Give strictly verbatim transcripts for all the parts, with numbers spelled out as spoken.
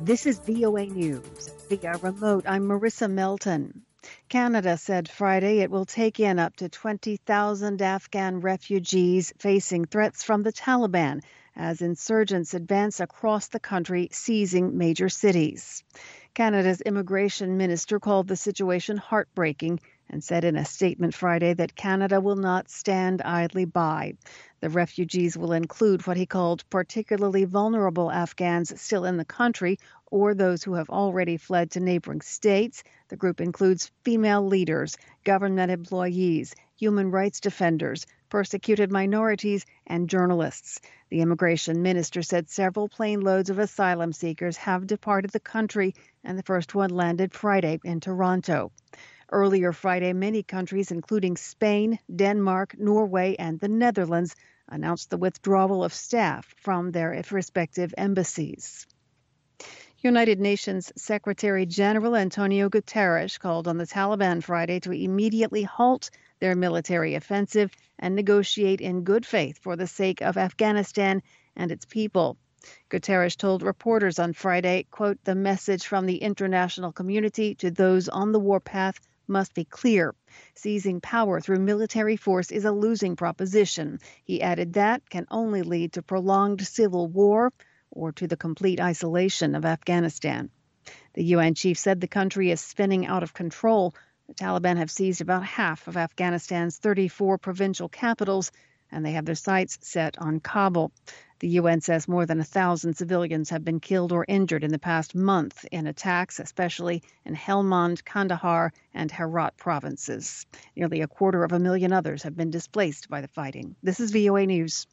This is V O A News. Via remote, I'm Marissa Melton. Canada said Friday it will take in up to twenty thousand Afghan refugees facing threats from the Taliban as insurgents advance across the country, seizing major cities. Canada's immigration minister called the situation heartbreaking and said in a statement Friday that Canada will not stand idly by. The refugees will include what he called particularly vulnerable Afghans still in the country or those who have already fled to neighboring states. The group includes female leaders, government employees, human rights defenders, persecuted minorities, and journalists. The immigration minister said several plane loads of asylum seekers have departed the country, and the first one landed Friday in Toronto. Earlier Friday, many countries, including Spain, Denmark, Norway, and the Netherlands, announced the withdrawal of staff from their respective embassies. United Nations Secretary General Antonio Guterres called on the Taliban Friday to immediately halt their military offensive and negotiate in good faith for the sake of Afghanistan and its people. Guterres told reporters on Friday, quote, "The message from the international community to those on the warpath must be clear. Seizing power through military force is a losing proposition." He added that can only lead to prolonged civil war or to the complete isolation of Afghanistan. The U N chief said the country is spinning out of control. The Taliban have seized about half of Afghanistan's thirty-four provincial capitals, and they have their sights set on Kabul. The U N says more than a thousand civilians have been killed or injured in the past month in attacks, especially in Helmand, Kandahar, and Herat provinces. Nearly a quarter of a million others have been displaced by the fighting. This is V O A News.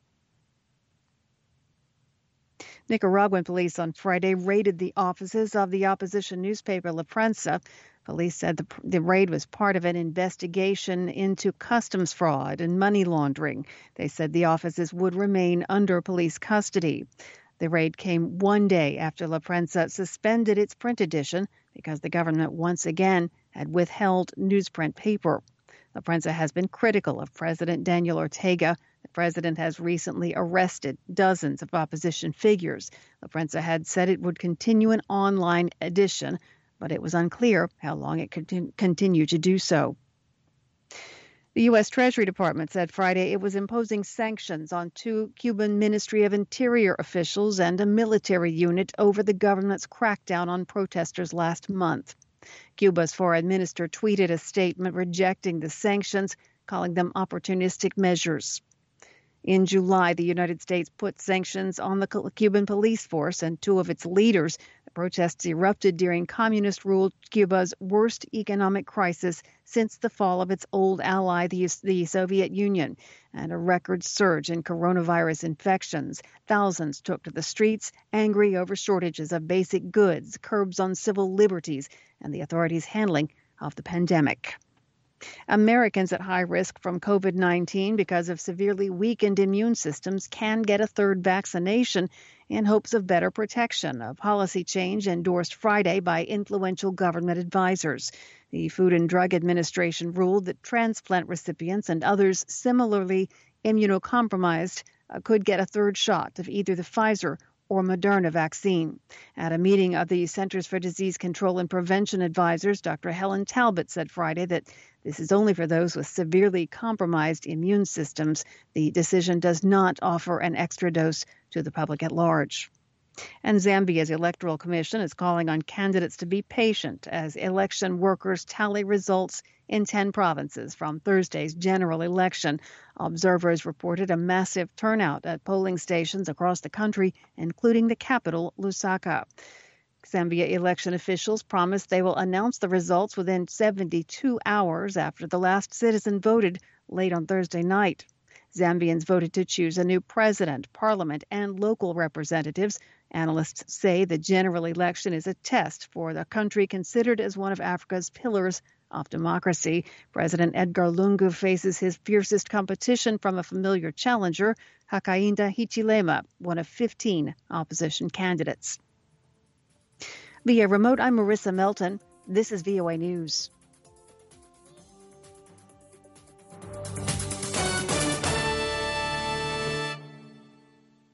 Nicaraguan police on Friday raided the offices of the opposition newspaper La Prensa. Police said the, the raid was part of an investigation into customs fraud and money laundering. They said the offices would remain under police custody. The raid came one day after La Prensa suspended its print edition because the government once again had withheld newsprint paper. La Prensa has been critical of President Daniel Ortega. The president has recently arrested dozens of opposition figures. La Prensa had said it would continue an online edition, but it was unclear how long it could continue to do so. The U S Treasury Department said Friday it was imposing sanctions on two Cuban Ministry of Interior officials and a military unit over the government's crackdown on protesters last month. Cuba's foreign minister tweeted a statement rejecting the sanctions, calling them opportunistic measures. In July, the United States put sanctions on the Cuban police force and two of its leaders. The protests erupted during communist-ruled Cuba's worst economic crisis since the fall of its old ally, the, the Soviet Union, and a record surge in coronavirus infections. Thousands took to the streets, angry over shortages of basic goods, curbs on civil liberties, and the authorities' handling of the pandemic. Americans at high risk from COVID nineteen because of severely weakened immune systems can get a third vaccination in hopes of better protection, a policy change endorsed Friday by influential government advisors. The Food and Drug Administration ruled that transplant recipients and others similarly immunocompromised uh, could get a third shot of either the Pfizer or Moderna vaccine. At a meeting of the Centers for Disease Control and Prevention advisors, Doctor Helen Talbot said Friday that this is only for those with severely compromised immune systems. The decision does not offer an extra dose to the public at large. And Zambia's Electoral Commission is calling on candidates to be patient as election workers tally results in ten provinces from Thursday's general election. Observers reported a massive turnout at polling stations across the country, including the capital, Lusaka. Zambia election officials promised they will announce the results within seventy-two hours after the last citizen voted late on Thursday night. Zambians voted to choose a new president, parliament, and local representatives. Analysts say the general election is a test for the country considered as one of Africa's pillars of democracy. President Edgar Lungu faces his fiercest competition from a familiar challenger, Hakainde Hichilema, one of fifteen opposition candidates. Via remote, I'm Marissa Melton. This is V O A News.